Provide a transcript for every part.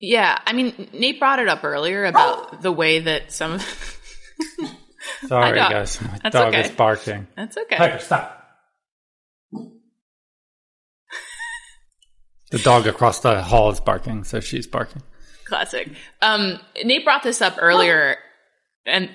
Yeah, I mean, Nate brought it up earlier about the way that some of... Sorry, guys. My dog is barking. That's okay. Piper, stop. The dog across the hall is barking, so she's barking. Classic. Nate brought this up earlier, and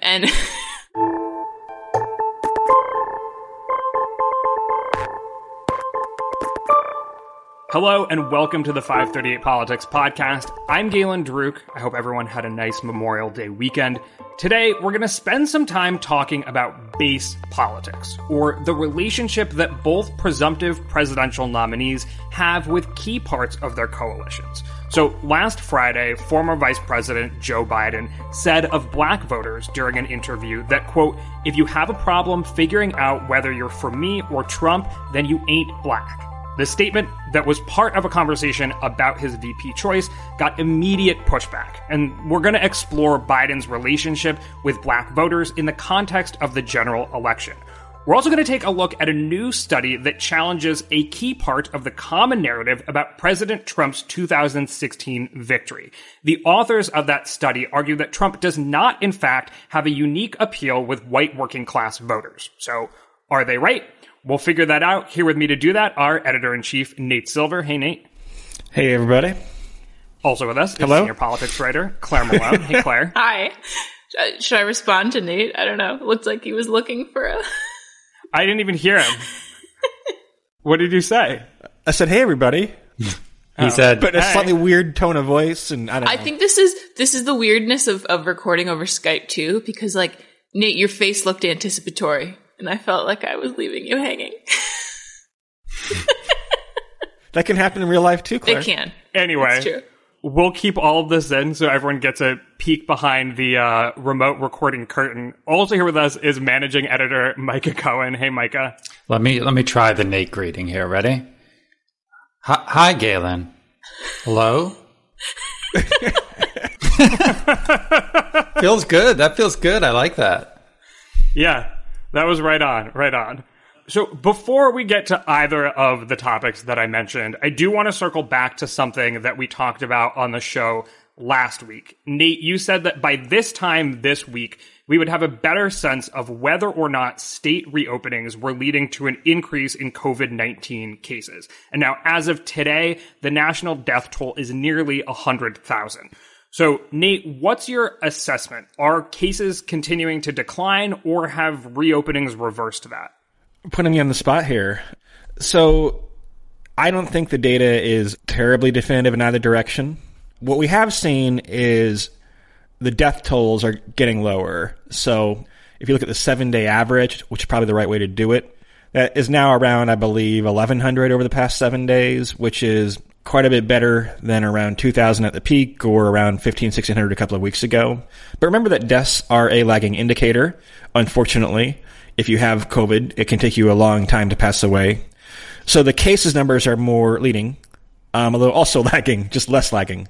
Hello and welcome to the 538 Politics podcast. I'm Galen Druk. I hope everyone had a nice Memorial Day weekend. Today, we're going to spend some time talking about base politics, or the relationship that both presumptive presidential nominees have with key parts of their coalitions. So last Friday, former Vice President Joe Biden said of black voters during an interview that, quote, "If you have a problem figuring out whether you're for me or Trump, then you ain't black." The statement that was part of a conversation about his VP choice got immediate pushback, and we're going to explore Biden's relationship with black voters in the context of the general election. We're also going to take a look at a new study that challenges a key part of the common narrative about President Trump's 2016 victory. The authors of that study argue that Trump does not, in fact, have a unique appeal with white working-class voters. So, are they right? We'll figure that out. Here with me to do that, our editor-in-chief, Nate Silver. Hey, Nate. Hey, everybody. Also with us is Hello? senior politics writer, Claire Malone. Hey, Claire. Hi. Should I respond to Nate? I don't know. It looks like he was looking for a... I didn't even hear him. What did you say? I said, hey, everybody. He said, But in a slightly weird tone of voice, and I don't know. I think this is the weirdness of recording over Skype, too, because, like, Nate, your face looked anticipatory, and I felt like I was leaving you hanging. That can happen in real life, too, Claire. It can. Anyway, It's true. we'll keep all of this in so everyone gets a peek behind the remote recording curtain. Also here with us is managing editor Micah Cohen. Hey, Micah. let me try the Nate greeting here. Ready? Hi, Galen. Hello? Feels good. That feels good. I like that. Yeah, that was right on, right on. So before we get to either of the topics that I mentioned, I do want to circle back to something that we talked about on the show last week. Nate, you said that by this time this week, we would have a better sense of whether or not state reopenings were leading to an increase in COVID-19 cases. And now, as of today, the national death toll is nearly 100,000. So, Nate, what's your assessment? Are cases continuing to decline, or have reopenings reversed that? Putting me on the spot here. So, I don't think the data is terribly definitive in either direction. What we have seen is the death tolls are getting lower. So, if you look at the 7-day average, which is probably the right way to do it, that is now around, I believe, 1,100 over the past 7 days, which is quite a bit better than around 2,000 at the peak or around 1,500 a couple of weeks ago. But remember that deaths are a lagging indicator. Unfortunately, if you have COVID, it can take you a long time to pass away. So the cases numbers are more leading, although also lagging, just less lagging.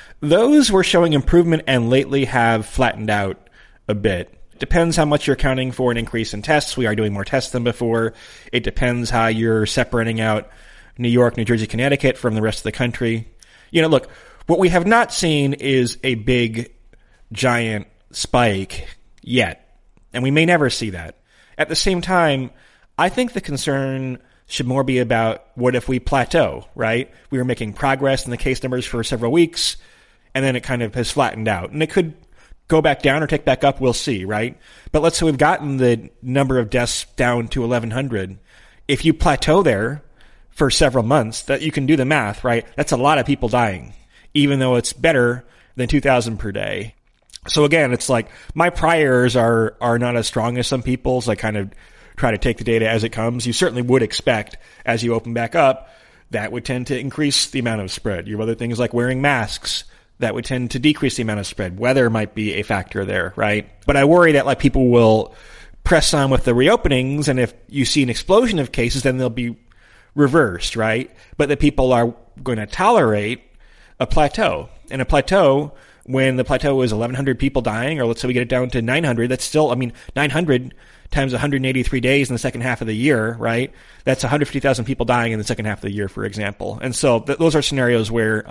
Those were showing improvement and lately have flattened out a bit. Depends how much you're accounting for an increase in tests. We are doing more tests than before. It depends how you're separating out New York, New Jersey, Connecticut from the rest of the country. You know, look, what we have not seen is a big, giant spike yet. And we may never see that. At the same time, I think the concern should more be about what if we plateau, right? We were making progress in the case numbers for several weeks, and then it kind of has flattened out. And it could go back down or tick back up, we'll see, right? But let's say we've gotten the number of deaths down to 1,100. If you plateau there for several months, that you can do the math, right? That's a lot of people dying, even though it's better than 2,000 per day. So again, it's like my priors are not as strong as some people's. I kind of try to take the data as it comes. You certainly would expect, as you open back up, that would tend to increase the amount of spread. You have other things like wearing masks that would tend to decrease the amount of spread. Weather might be a factor there, right? But I worry that like people will press on with the reopenings, and if you see an explosion of cases, then they'll be reversed, right? But that people are going to tolerate a plateau. And a plateau when the plateau is 1,100 people dying, or let's say we get it down to 900, that's still, 900 times 183 days in the second half of the year, right? That's 150,000 people dying in the second half of the year, for example. And so those are scenarios where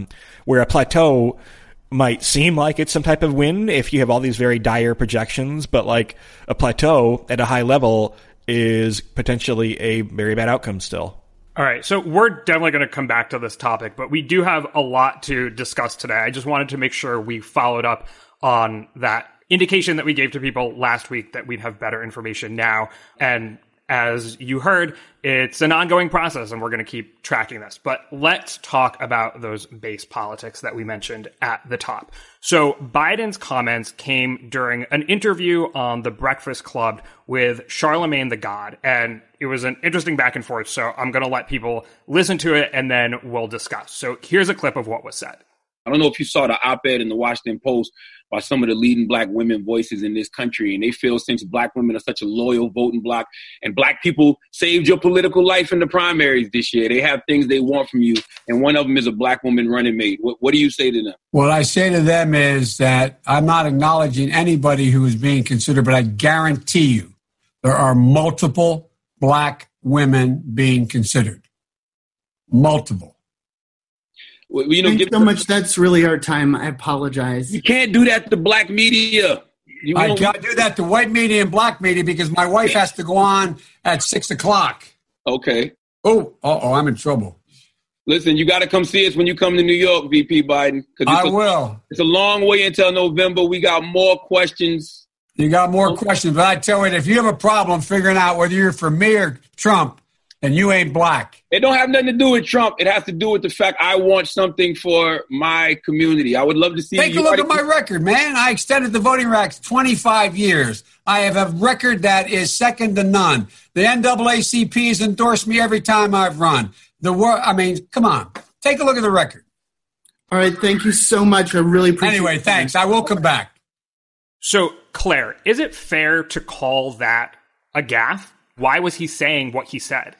a plateau might seem like it's some type of win if you have all these very dire projections, but like a plateau at a high level is potentially a very bad outcome still. All right, so we're definitely going to come back to this topic, but we do have a lot to discuss today. I just wanted to make sure we followed up on that indication that we gave to people last week that we'd have better information now. And as you heard, it's an ongoing process, and we're going to keep tracking this. But let's talk about those base politics that we mentioned at the top. So Biden's comments came during an interview on The Breakfast Club with Charlemagne the God, and it was an interesting back and forth. So I'm going to let people listen to it, and then we'll discuss. So here's a clip of what was said. I don't know if you saw the op-ed in the Washington Post by some of the leading black women voices in this country. And they feel since black women are such a loyal voting bloc and black people saved your political life in the primaries this year, they have things they want from you. And one of them is a black woman running mate. What do you say to them? What I say to them is that I'm not acknowledging anybody who is being considered, but I guarantee you there are multiple black women being considered. Multiple. Well, Thanks so much. That's really our time. I apologize. You can't do that to black media. I can't do that to white media and black media because my wife has to go on at 6:00. Okay. I'm in trouble. Listen, you got to come see us when you come to New York, VP Biden. I will. It's a long way until November. We got more questions. You got more questions, but I tell you, if you have a problem figuring out whether you're for me or Trump, and you ain't black. It don't have nothing to do with Trump. It has to do with the fact I want something for my community. I would love to see. Take a look at my record, man. I extended the voting rights 25 years. I have a record that is second to none. The NAACP has endorsed me every time I've run. Come on. Take a look at the record. All right. Thank you so much. I really appreciate it. Anyway, thanks. I will come back. So, Claire, is it fair to call that a gaffe? Why was he saying what he said?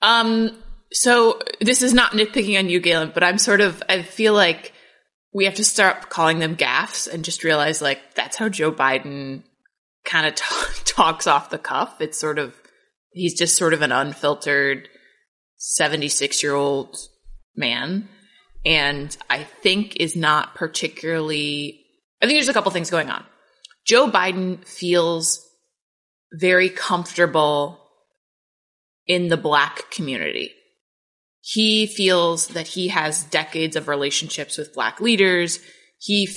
So this is not nitpicking on you, Galen, but I feel like we have to start calling them gaffes and just realize like that's how Joe Biden kind of talks off the cuff. It's he's just sort of an unfiltered 76-year-old man. And I think there's a couple things going on. Joe Biden feels very comfortable in the black community. He feels that he has decades of relationships with black leaders. He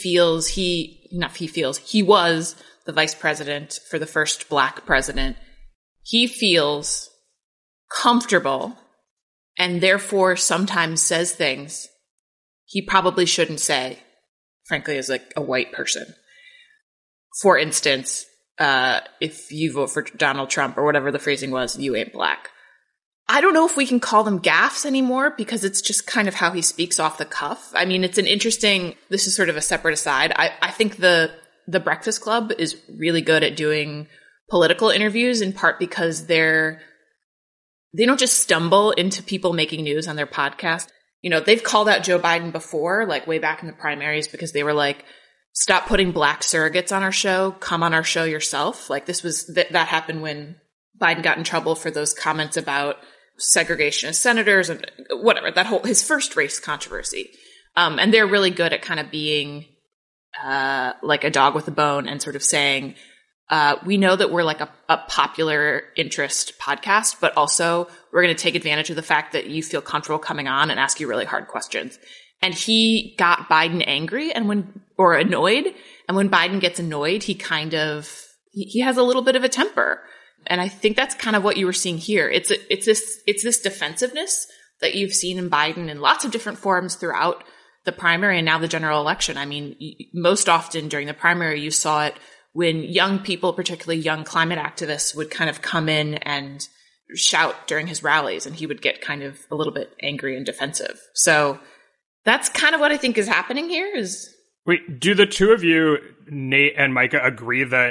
was the vice president for the first black president. He feels comfortable and therefore sometimes says things he probably shouldn't say, frankly, as like a white person. For instance, if you vote for Donald Trump or whatever the phrasing was, you ain't black. I don't know if we can call them gaffes anymore because it's just kind of how he speaks off the cuff. I mean, this is sort of a separate aside. I think the Breakfast Club is really good at doing political interviews in part because they don't just stumble into people making news on their podcast. You know, they've called out Joe Biden before, like way back in the primaries, because they were like, stop putting black surrogates on our show. Come on our show yourself. Like that happened when Biden got in trouble for those comments about segregation of senators and whatever, his first race controversy. And they're really good at kind of being like a dog with a bone and sort of saying, we know that we're like a popular interest podcast, but also we're going to take advantage of the fact that you feel comfortable coming on and ask you really hard questions. And he got Biden angry or annoyed. And when Biden gets annoyed, he has a little bit of a temper. And I think that's kind of what you were seeing here. It's this defensiveness that you've seen in Biden in lots of different forms throughout the primary and now the general election. I mean, most often during the primary, you saw it when young people, particularly young climate activists, would kind of come in and shout during his rallies, and he would get kind of a little bit angry and defensive. So that's kind of what I think is happening here. Wait, do the two of you, Nate and Micah, agree that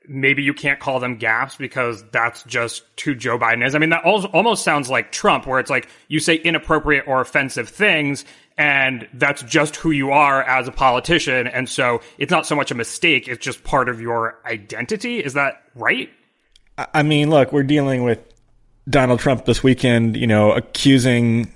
maybe you can't call them gaffes because that's just who Joe Biden is. I mean, that almost sounds like Trump, where it's like you say inappropriate or offensive things, and that's just who you are as a politician. And so it's not so much a mistake, it's just part of your identity. Is that right? I mean, look, we're dealing with Donald Trump this weekend, accusing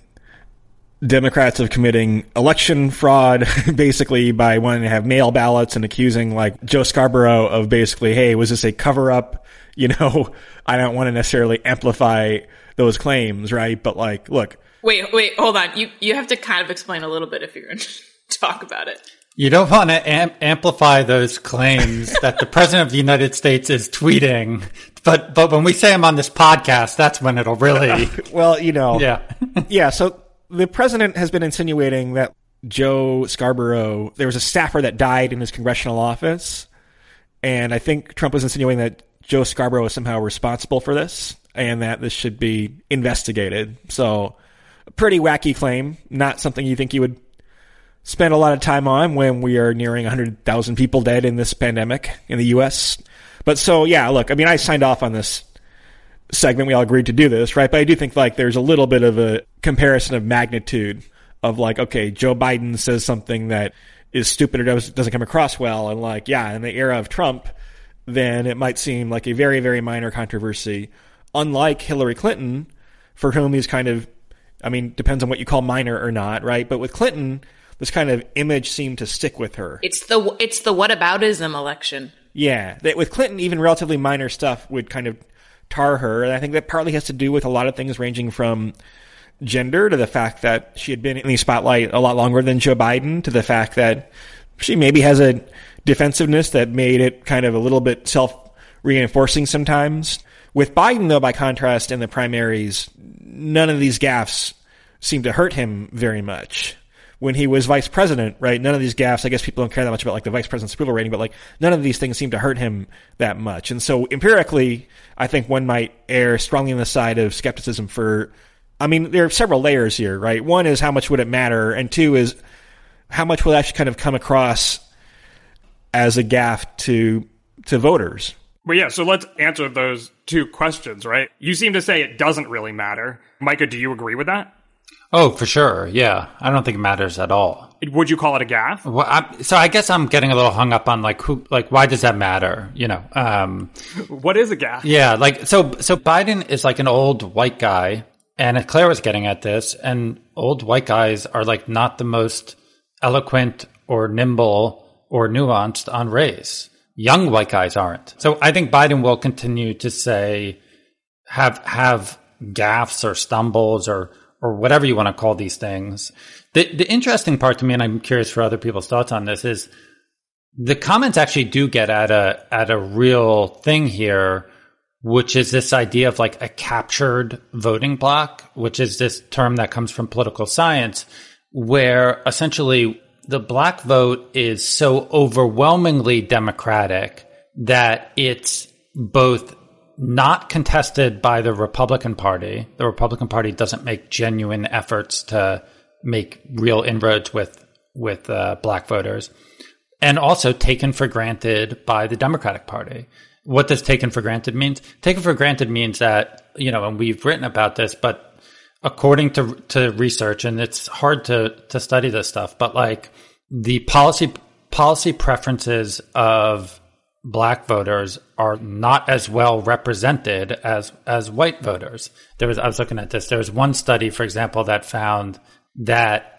Democrats of committing election fraud, basically by wanting to have mail ballots, and accusing like Joe Scarborough of basically, hey, was this a cover up? I don't want to necessarily amplify those claims, right? But like, look. Wait, hold on. You have to kind of explain a little bit if you're going to talk about it. You don't want to amplify those claims that the president of the United States is tweeting. But when we say them on this podcast, that's when it'll really. Well, Yeah. Yeah. So the president has been insinuating that Joe Scarborough, there was a staffer that died in his congressional office. And I think Trump was insinuating that Joe Scarborough is somehow responsible for this and that this should be investigated. So a pretty wacky claim, not something you think you would spend a lot of time on when we are nearing 100,000 people dead in this pandemic in the U.S. But so, yeah, look, I mean, I signed off on this segment. We all agreed to do this, right? But I do think like there's a little bit of a comparison of magnitude of like, okay, Joe Biden says something that is stupid or doesn't come across well. And like, yeah, in the era of Trump, then it might seem like a very, very minor controversy. Unlike Hillary Clinton, for whom these kind of, I mean, depends on what you call minor or not, right? But with Clinton, this kind of image seemed to stick with her. It's the whataboutism election. Yeah, that with Clinton, even relatively minor stuff would kind of tar her. And I think that partly has to do with a lot of things ranging from gender to the fact that she had been in the spotlight a lot longer than Joe Biden, to the fact that she maybe has a defensiveness that made it kind of a little bit self-reinforcing sometimes. With Biden, though, by contrast, in the primaries, none of these gaffes seemed to hurt him very much. When he was vice president, right, none of these gaffes, I guess people don't care that much about like the vice president's approval rating, but like none of these things seem to hurt him that much. And so empirically, I think one might err strongly on the side of skepticism I mean, there are several layers here, right? One is how much would it matter? And two is how much will it actually kind of come across as a gaffe to voters? Well, yeah, so let's answer those two questions, right? You seem to say it doesn't really matter. Micah, do you agree with that? Oh, for sure. Yeah. I don't think it matters at all. Would you call it a gaffe? Well, so I guess I'm getting a little hung up on why does that matter? What is a gaffe? Yeah. So Biden is like an old white guy, and Claire was getting at this, and old white guys are like not the most eloquent or nimble or nuanced on race. Young white guys aren't. So I think Biden will continue to say, have gaffes or stumbles or whatever you want to call these things. The interesting part to me, and I'm curious for other people's thoughts on this, is the comments actually do get at a real thing here, which is this idea of like a captured voting bloc, which is this term that comes from political science, where essentially the black vote is so overwhelmingly Democratic that it's both not contested by the Republican Party. The Republican Party doesn't make genuine efforts to make real inroads with black voters, and also taken for granted by the Democratic Party. What does taken for granted mean? Taken for granted means that, and we've written about this, but according to research, and it's hard to study this stuff, but like the policy preferences of black voters are not as well represented as white voters. I was looking at this. There was one study, for example, that found that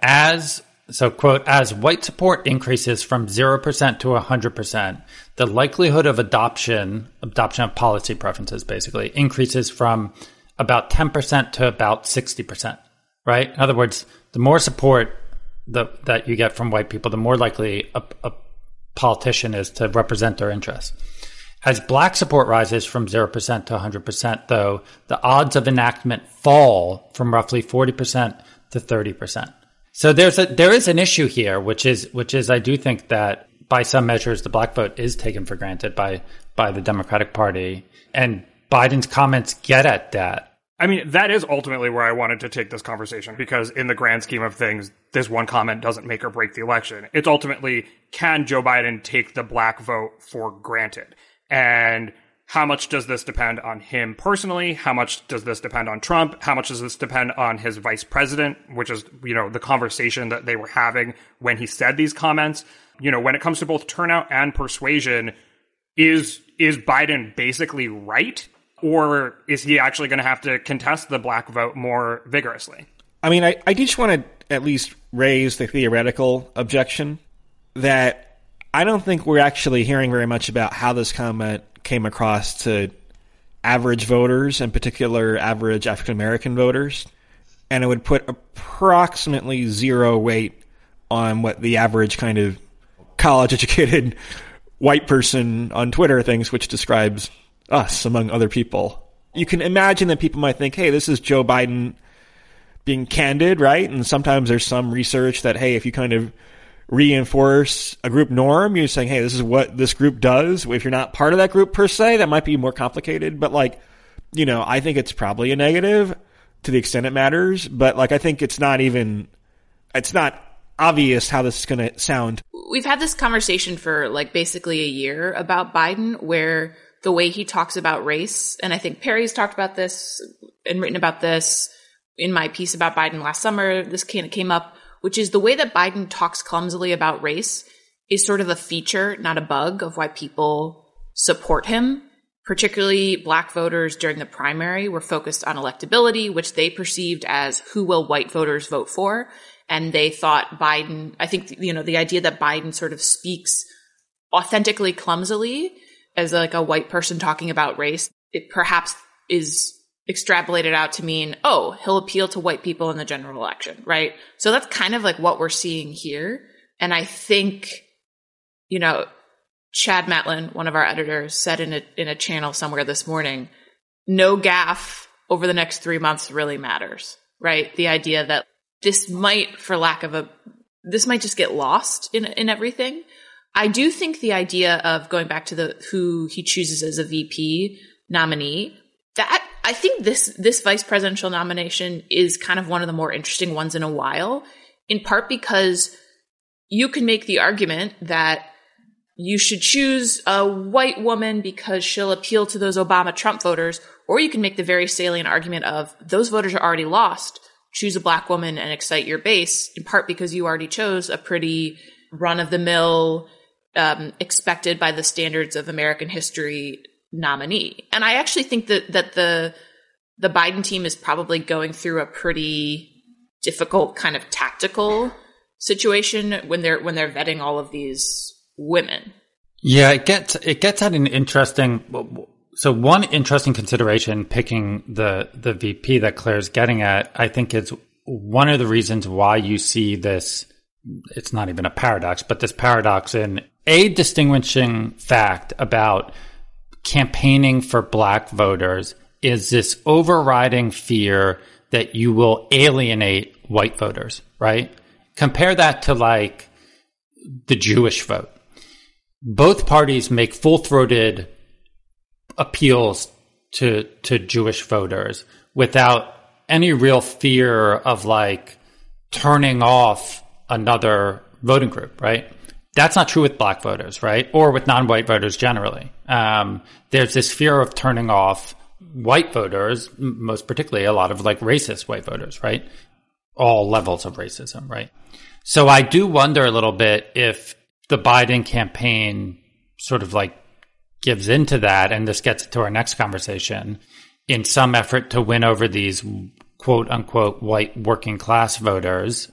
quote, as white support increases from 0% to 100%, the likelihood of adoption of policy preferences basically increases from about 10% to about 60%, right? In other words, the more support that you get from white people, the more likely a politician is to represent their interests. As black support rises from 0% to 100%, though, the odds of enactment fall from roughly 40% to 30%. So there is an issue here, which is I do think that by some measures the black vote is taken for granted by the Democratic Party, and Biden's comments get at that. I mean, that is ultimately where I wanted to take this conversation, because in the grand scheme of things, this one comment doesn't make or break the election. It's ultimately, can Joe Biden take the black vote for granted? And how much does this depend on him personally? How much does this depend on Trump? How much does this depend on his vice president, which is, the conversation that they were having when he said these comments? When it comes to both turnout and persuasion, is Biden basically right? Or is he actually going to have to contest the black vote more vigorously? I mean, I just want to at least raise the theoretical objection that I don't think we're actually hearing very much about how this comment came across to average voters, in particular average African-American voters. And it would put approximately zero weight on what the average kind of college-educated white person on Twitter thinks, which describes us among other people. You can imagine that people might think, hey, this is Joe Biden being candid, right? And sometimes there's some research that, hey, if you kind of reinforce a group norm, you're saying, hey, this is what this group does. If you're not part of that group per se, that might be more complicated. But I think it's probably a negative to the extent it matters. But I think it's not obvious how this is going to sound. We've had this conversation for basically a year about Biden, where the way he talks about race, and I think Perry's talked about this and written about this in my piece about Biden last summer, this came up, which is the way that Biden talks clumsily about race is sort of a feature, not a bug, of why people support him. Particularly black voters during the primary were focused on electability, which they perceived as who will white voters vote for. And they thought Biden, I think, the idea that Biden sort of speaks authentically clumsily as a white person talking about race, it perhaps is extrapolated out to mean, oh, he'll appeal to white people in the general election, right? So that's kind of what we're seeing here. And I think, Chad Matlin, one of our editors, said in a channel somewhere this morning, no gaffe over the next 3 months really matters, right? The idea that this might, this might just get lost in everything. I do think the idea of going back to who he chooses as a VP nominee, that I think this vice presidential nomination is kind of one of the more interesting ones in a while, in part because you can make the argument that you should choose a white woman because she'll appeal to those Obama-Trump voters, or you can make the very salient argument of those voters are already lost. Choose a black woman and excite your base, in part because you already chose a pretty run-of-the-mill, expected by the standards of American history nominee. And I actually think that the Biden team is probably going through a pretty difficult kind of tactical situation when they're vetting all of these women. Yeah, it gets at an interesting. So one interesting consideration picking the VP that Claire's getting at, I think, is one of the reasons why you see this. It's not even a paradox, but this paradox in a distinguishing fact about campaigning for black voters is this overriding fear that you will alienate white voters, right? Compare that to the Jewish vote. Both parties make full-throated appeals to Jewish voters without any real fear of turning off another voting group, right? That's not true with black voters, right? Or with non-white voters generally. There's this fear of turning off white voters, most particularly a lot of racist white voters, right? All levels of racism, right? So I do wonder a little bit if the Biden campaign sort of gives into that, and this gets to our next conversation, in some effort to win over these quote unquote white working class voters.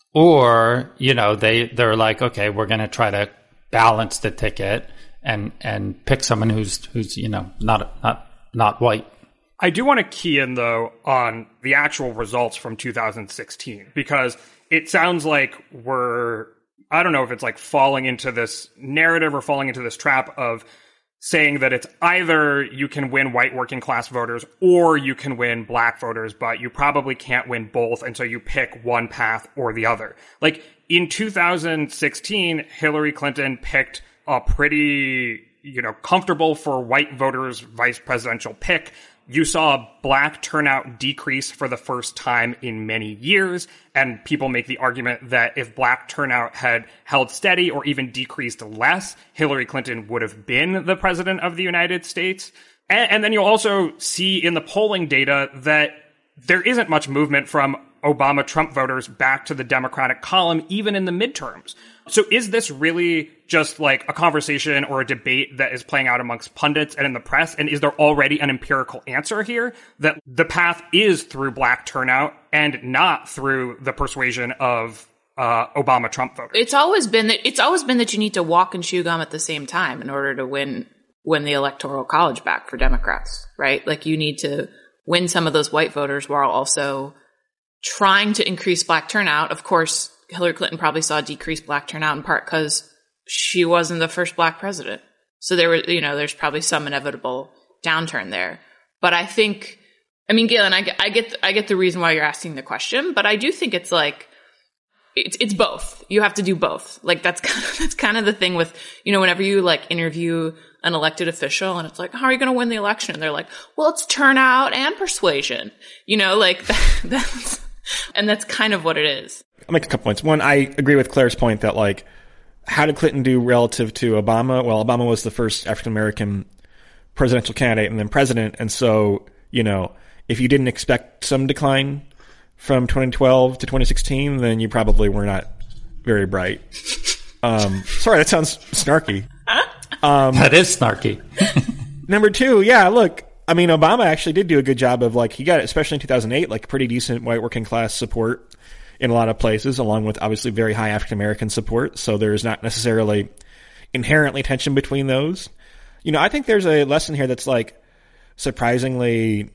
Or, they're okay, we're going to try to balance the ticket and pick someone who's not white. I do want to key in, though, on the actual results from 2016, because it sounds like I don't know if it's falling into this narrative or falling into this trap of saying that it's either you can win white working class voters or you can win black voters, but you probably can't win both, and so you pick one path or the other. In 2016, Hillary Clinton picked a pretty, comfortable for white voters vice presidential pick you saw black turnout decrease for the first time in many years, and people make the argument that if black turnout had held steady or even decreased less, Hillary Clinton would have been the president of the United States. And then you'll also see in the polling data that there isn't much movement from Obama-Trump voters back to the Democratic column, even in the midterms. So is this really just like a conversation or a debate that is playing out amongst pundits and in the press? And is there already an empirical answer here that the path is through black turnout and not through the persuasion of Obama-Trump voters? It's always been that you need to walk and chew gum at the same time in order to win the Electoral College back for Democrats, right? Like you need to win some of those white voters while also trying to increase black turnout. Of course, Hillary Clinton probably saw decreased black turnout in part because she wasn't the first black president. So there's probably some inevitable downturn there. But I think, Galen, I get the reason why you're asking the question, but I do think it's like, it's both. You have to do both. Like that's kind of the thing with, whenever you like interview an elected official and it's like, how are you going to win the election? And they're like, well, it's turnout and persuasion, that's kind of what it is. I'll make a couple points. One, I agree with Claire's point that like, how did Clinton do relative to Obama? Well, Obama was the first African-American presidential candidate and then president. And so, if you didn't expect some decline from 2012 to 2016, then you probably were not very bright. Sorry, that sounds snarky. That is snarky. Number two, yeah, look, Obama actually did do a good job of like, he got, especially in 2008, like pretty decent white working class support in a lot of places, along with obviously very high African-American support. So there's not necessarily inherently tension between those. I think there's a lesson here that's like surprisingly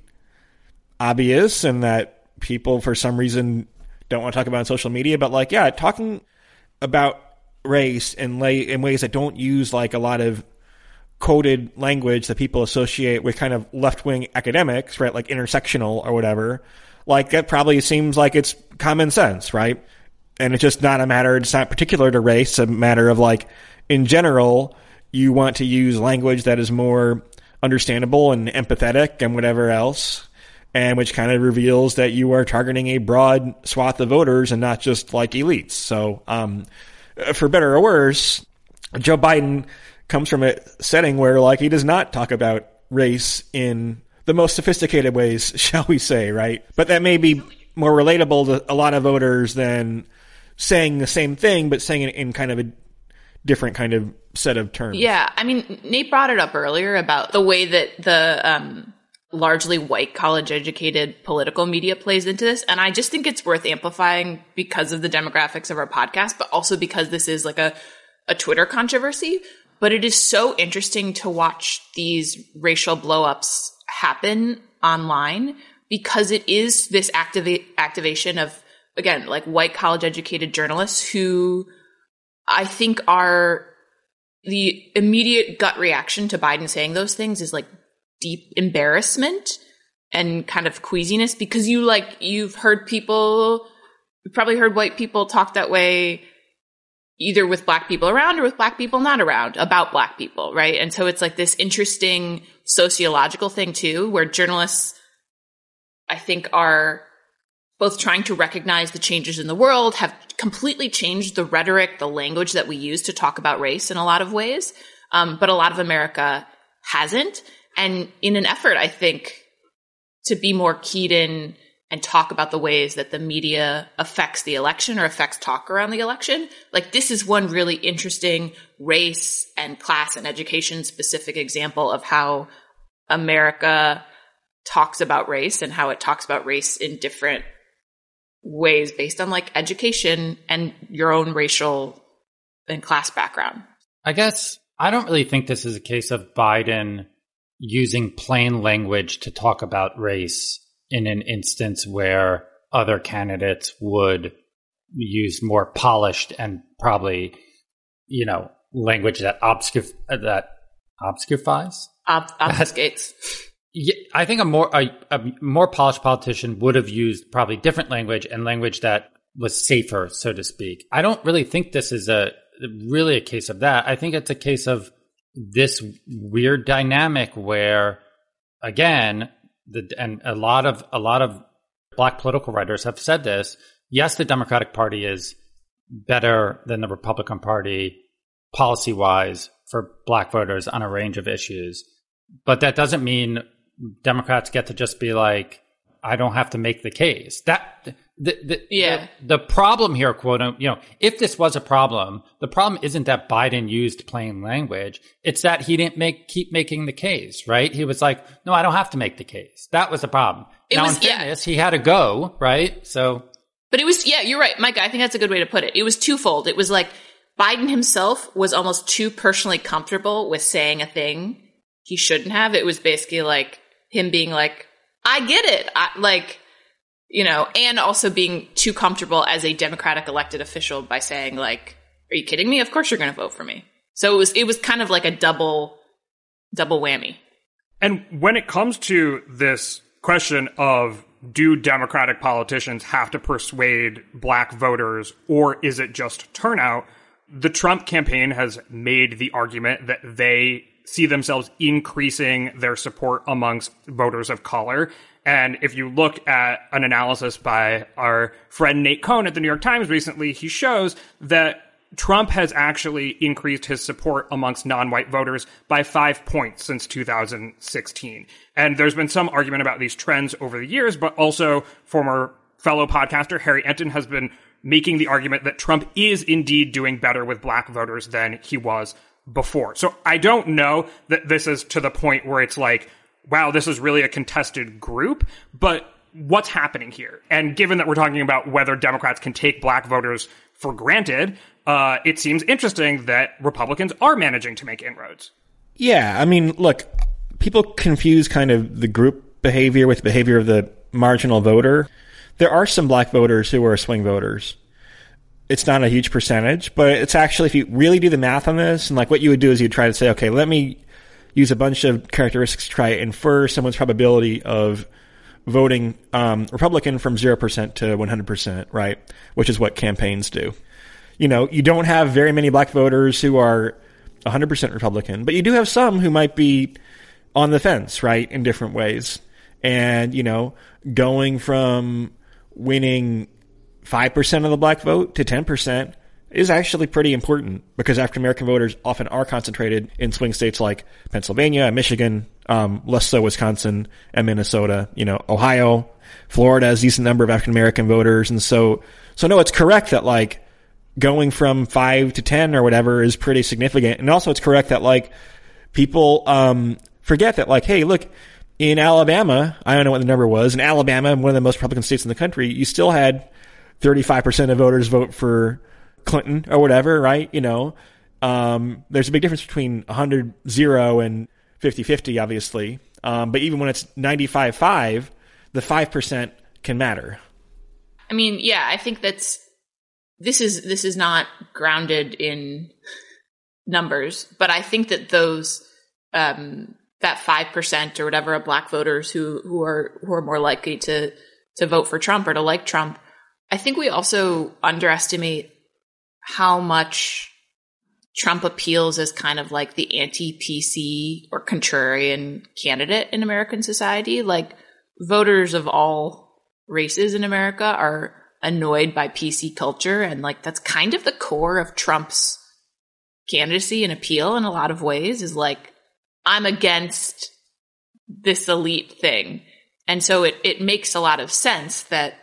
obvious and that people for some reason don't want to talk about on social media, but like, yeah, talking about race in ways that don't use like a lot of coded language that people associate with kind of left-wing academics, right? Like intersectional or whatever. Like that probably seems like it's common sense, right? And it's just not a matter, it's not particular to race, it's a matter of like, in general, you want to use language that is more understandable and empathetic and whatever else, and which kind of reveals that you are targeting a broad swath of voters and not just like elites. So, for better or worse, Joe Biden comes from a setting where like he does not talk about race in the most sophisticated ways, shall we say, right? But that may be more relatable to a lot of voters than saying the same thing, but saying it in kind of a different kind of set of terms. Yeah. Nate brought it up earlier about the way that the largely white college-educated political media plays into this. And I just think it's worth amplifying because of the demographics of our podcast, but also because this is like a Twitter controversy. But it is so interesting to watch these racial blowups happen online because it is this activation of, again, like white college-educated journalists who I think are the immediate gut reaction to Biden saying those things is like deep embarrassment and kind of queasiness because you've probably heard white people talk that way either with black people around or with black people not around about black people, right? And so it's like this interesting sociological thing too, where journalists, I think, are both trying to recognize the changes in the world, have completely changed the rhetoric, the language that we use to talk about race in a lot of ways. But a lot of America hasn't. And in an effort, I think, to be more keyed in and talk about the ways that the media affects the election or affects talk around the election, like this is one really interesting race and class and education specific example of how America talks about race and how it talks about race in different ways based on like education and your own racial and class background. I guess I don't really think this is a case of Biden using plain language to talk about race in an instance where other candidates would use more polished and probably, language that obfuscates. Yeah, I think a more polished politician would have used probably different language and language that was safer, so to speak. I don't really think this is really a case of that. I think it's a case of this weird dynamic where, again, and a lot of Black political writers have said this. Yes, the Democratic Party is better than the Republican Party policy-wise for Black voters on a range of issues, but that doesn't mean Democrats get to just be like, I don't have to make the case. The problem here, quote, if this was a problem, the problem isn't that Biden used plain language. It's that he didn't keep making the case, right? He was like, no, I don't have to make the case. That was the problem. In fairness, he had to go, right? So, but it was, you're right, Mike. I think that's a good way to put it. It was twofold. It was like Biden himself was almost too personally comfortable with saying a thing he shouldn't have. It was basically like him being like, I get it. And also being too comfortable as a Democratic elected official by saying like, are you kidding me? Of course you're going to vote for me. So it was kind of like a double whammy. And when it comes to this question of do Democratic politicians have to persuade Black voters or is it just turnout? The Trump campaign has made the argument that they see themselves increasing their support amongst voters of color. And if you look at an analysis by our friend Nate Cohn at the New York Times recently, he shows that Trump has actually increased his support amongst non-white voters by 5 points since 2016. And there's been some argument about these trends over the years, but also former fellow podcaster Harry Enton has been making the argument that Trump is indeed doing better with Black voters than he was before. So I don't know that this is to the point where it's like, wow, this is really a contested group, but what's happening here? And given that we're talking about whether Democrats can take Black voters for granted, it seems interesting that Republicans are managing to make inroads. Yeah, I mean, look, people confuse kind of the group behavior with the behavior of the marginal voter. There are some Black voters who are swing voters. It's not a huge percentage, but it's actually, if you really do the math on this, and like what you would do is you'd try to say, okay, let me use a bunch of characteristics to try to infer someone's probability of voting Republican from 0% to 100%, right? Which is what campaigns do. You don't have very many Black voters who are 100% Republican, but you do have some who might be on the fence, right, in different ways. And, going from winning 5% of the Black vote to 10% is actually pretty important because African American voters often are concentrated in swing states like Pennsylvania and Michigan, less so Wisconsin and Minnesota. Ohio, Florida has a decent number of African American voters. And so no, it's correct that like going from 5 to 10 or whatever is pretty significant. And also it's correct that like people forget that like, hey, look, in Alabama, I don't know what the number was, in Alabama, one of the most Republican states in the country, you still had 35% of voters vote for Clinton or whatever, right? There's a big difference between 100-0 and 50-50, obviously. But even when it's 95-5, the 5% can matter. I mean, yeah, I think this is not grounded in numbers, but I think that those that 5% or whatever of Black voters who are more likely to vote for Trump or to like Trump, I think we also underestimate how much Trump appeals as kind of like the anti-PC or contrarian candidate in American society. Like voters of all races in America are annoyed by PC culture. And like, that's kind of the core of Trump's candidacy and appeal in a lot of ways is like, I'm against this elite thing. And so it makes a lot of sense that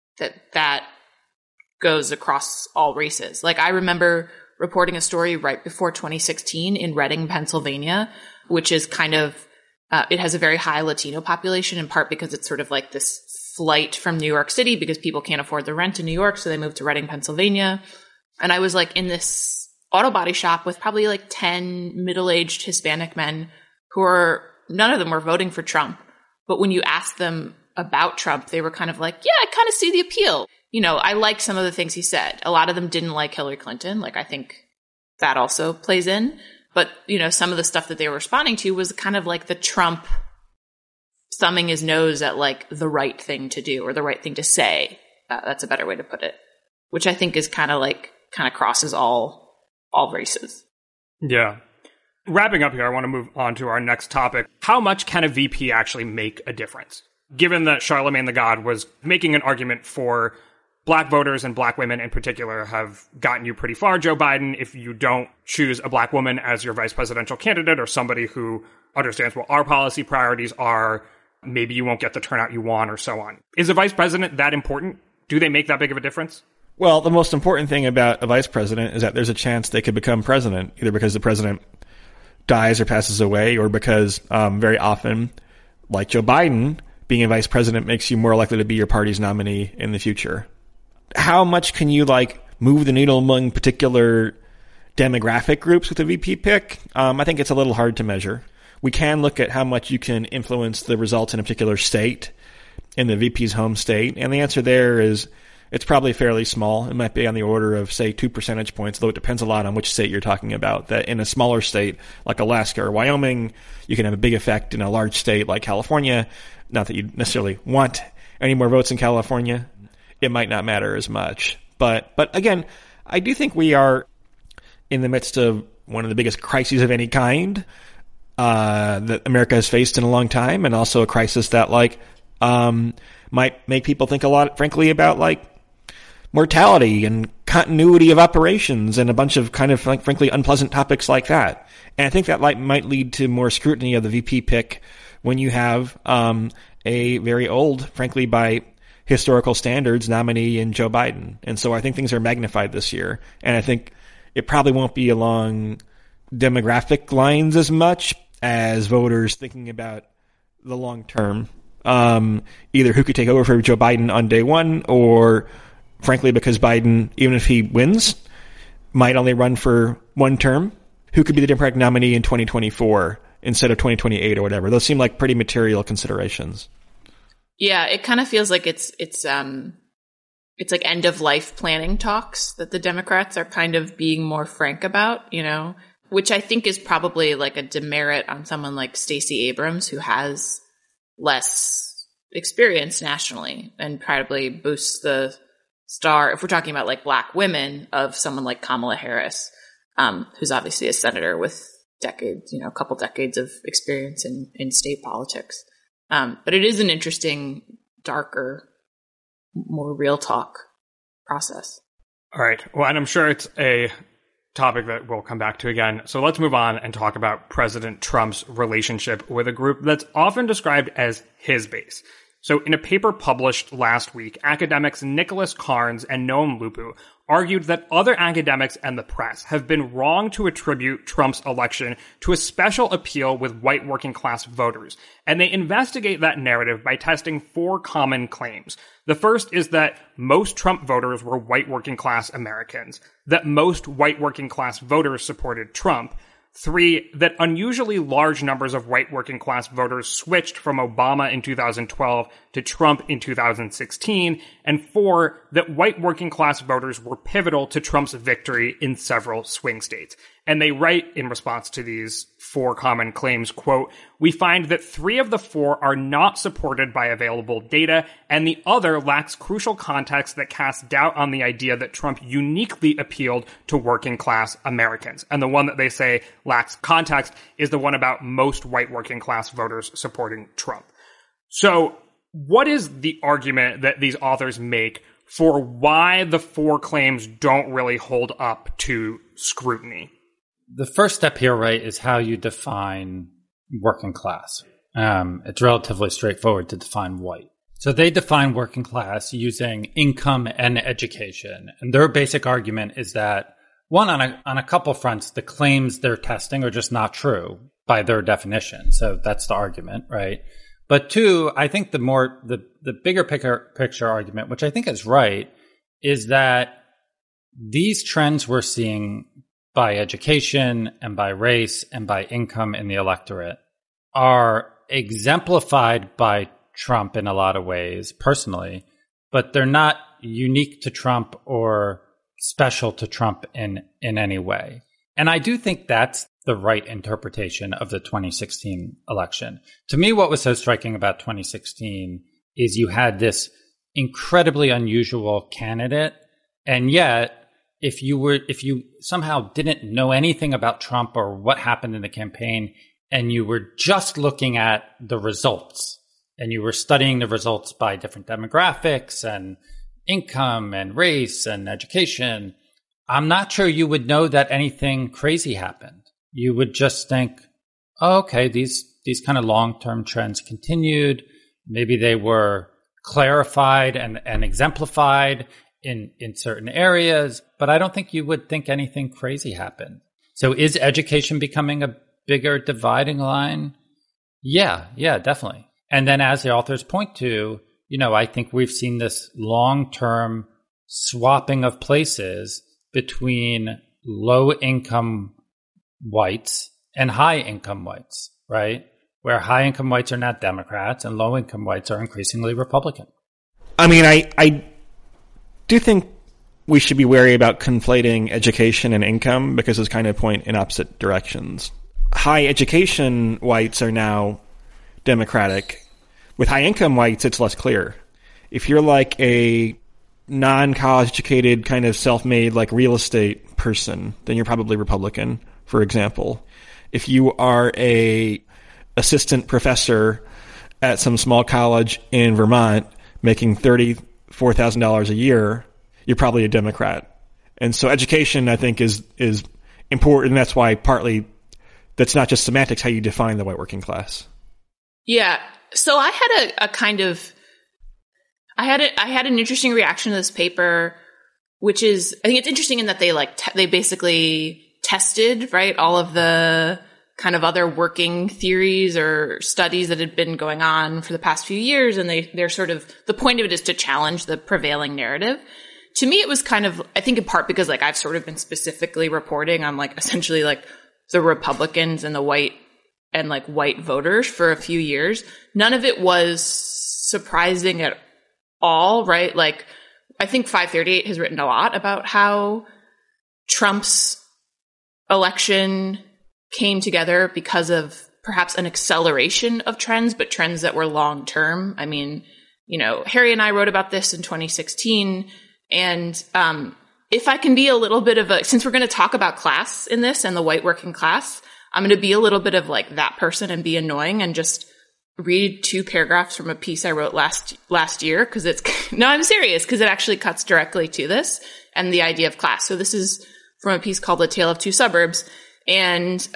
goes across all races. Like I remember reporting a story right before 2016 in Reading, Pennsylvania, which is kind of, it has a very high Latino population in part because it's sort of like this flight from New York City because people can't afford the rent in New York. So they moved to Reading, Pennsylvania. And I was like in this auto body shop with probably like 10 middle-aged Hispanic men none of them were voting for Trump. But when you asked them about Trump, they were kind of like, yeah, I kind of see the appeal. I like some of the things he said. A lot of them didn't like Hillary Clinton. Like, I think that also plays in. But, some of the stuff that they were responding to was kind of like the Trump thumbing his nose at like the right thing to do or the right thing to say. That's a better way to put it, which I think is kind of crosses all races. Yeah. Wrapping up here, I want to move on to our next topic. How much can a VP actually make a difference? Given that Charlemagne the God was making an argument for black voters and black women in particular have gotten you pretty far, Joe Biden, if you don't choose a black woman as your vice presidential candidate or somebody who understands what our policy priorities are, maybe you won't get the turnout you want or so on. Is a vice president that important? Do they make that big of a difference? Well, the most important thing about a vice president is that there's a chance they could become president, either because the president dies or passes away, or because very often, like Joe Biden, being a vice president makes you more likely to be your party's nominee in the future. How much can you move the needle among particular demographic groups with a VP pick? I think it's a little hard to measure. We can look at how much you can influence the results in a particular state, in the VP's home state, and the answer there is it's probably fairly small. It might be on the order of, say, 2 percentage points, though it depends a lot on which state you're talking about. That in a smaller state like Alaska or Wyoming, you can have a big effect. In a large state like California, not that you necessarily want any more votes in California, it might not matter as much. But again, I do think we are in the midst of one of the biggest crises of any kind that America has faced in a long time, and also a crisis that might make people think a lot, frankly, about mortality and continuity of operations and a bunch of frankly unpleasant topics like that. And I think that might lead to more scrutiny of the VP pick when you have a very old, frankly, by historical standards, nominee in Joe Biden. And so I think things are magnified this year. And I think it probably won't be along demographic lines as much as voters thinking about the long term. Either who could take over for Joe Biden on day one, or frankly, because Biden, even if he wins, might only run for one term, who could be the Democratic nominee in 2024 instead of 2028 or whatever. Those seem like pretty material considerations. Yeah, it kind of feels like it's like end of life planning talks that the Democrats are kind of being more frank about, which I think is probably like a demerit on someone like Stacey Abrams, who has less experience nationally, and probably boosts the star, if we're talking about black women, of someone like Kamala Harris, who's obviously a senator with decades, a couple decades of experience in state politics. But it is an interesting, darker, more real talk process. All right. Well, and I'm sure it's a topic that we'll come back to again. So let's move on and talk about President Trump's relationship with a group that's often described as his base. So in a paper published last week, academics Nicholas Carnes and Noam Lupu argued that other academics and the press have been wrong to attribute Trump's election to a special appeal with white working class voters. And they investigate that narrative by testing 4 common claims. The first is that most Trump voters were white working class Americans, that most white working class voters supported Trump, 3, that unusually large numbers of white working class voters switched from Obama in 2012 to Trump in 2016, and 4, that white working class voters were pivotal to Trump's victory in several swing states. And they write in response to these 4 common claims, quote, "We find that 3 of the 4 are not supported by available data, and the other lacks crucial context that casts doubt on the idea that Trump uniquely appealed to working class Americans." And the one that they say lacks context is the one about most white working class voters supporting Trump. So what is the argument that these authors make for why the 4 claims don't really hold up to scrutiny? The first step here, right, is how you define working class. It's relatively straightforward to define white. So they define working class using income and education. And their basic argument is that, one, on a couple fronts, the claims they're testing are just not true by their definition. So that's the argument, right? But 2, I think the bigger picture argument, which I think is right, is that these trends we're seeing by education and by race and by income in the electorate are exemplified by Trump in a lot of ways personally, but they're not unique to Trump or special to Trump in any way. And I do think that's the right interpretation of the 2016 election. To me, what was so striking about 2016 is you had this incredibly unusual candidate, and yet if you somehow didn't know anything about Trump or what happened in the campaign, and you were just looking at the results, and you were studying the results by different demographics and income and race and education, I'm not sure you would know that anything crazy happened. You would just think, oh, okay, these kind of long-term trends continued. Maybe they were clarified and exemplified in certain areas, but I don't think you would think anything crazy happened. So is education becoming a bigger dividing line? Yeah, definitely. And then as the authors point to, I think we've seen this long-term swapping of places between low-income whites and high-income whites, right? Where high-income whites are not Democrats and low-income whites are increasingly Republican. I mean, I do think we should be wary about conflating education and income because those kind of point in opposite directions. High education whites are now Democratic. With high income whites, it's less clear. If you're like a non-college educated kind of self-made like real estate person, then you're probably Republican, for example. If you are a assistant professor at some small college in Vermont making $34,000 a year, you're probably a Democrat. And so education, I think, is important. And that's why partly that's not just semantics, how you define the white working class. Yeah. So I had I had an interesting reaction to this paper, which is, I think it's interesting in that they basically tested, right, all of the kind of other working theories or studies that had been going on for the past few years. And they're sort of, the point of it is to challenge the prevailing narrative. To me, it was kind of, I think in part because I've sort of been specifically reporting on essentially the Republicans and the white voters for a few years. None of it was surprising at all, right? I think 538 has written a lot about how Trump's election came together because of perhaps an acceleration of trends, but trends that were long term. I mean, Harry and I wrote about this in 2016. And if I can be a little bit of since we're going to talk about class in this and the white working class, I'm going to be a little bit of that person and be annoying and just read 2 paragraphs from a piece I wrote last year. Cause I'm serious, because it actually cuts directly to this and the idea of class. So this is from a piece called The Tale of Two Suburbs. And